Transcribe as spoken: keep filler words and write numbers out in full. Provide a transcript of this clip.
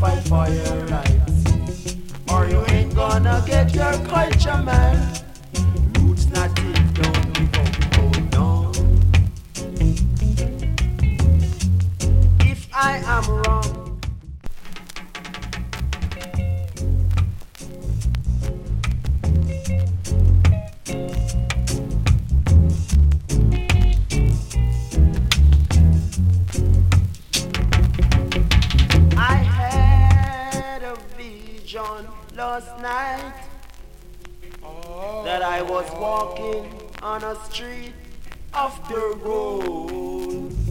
fight for your rights, or you ain't gonna get your culture, man. Roots native, don't give up, hold on. If I am wrong, I had a vision last night that I was walking on a street of the road.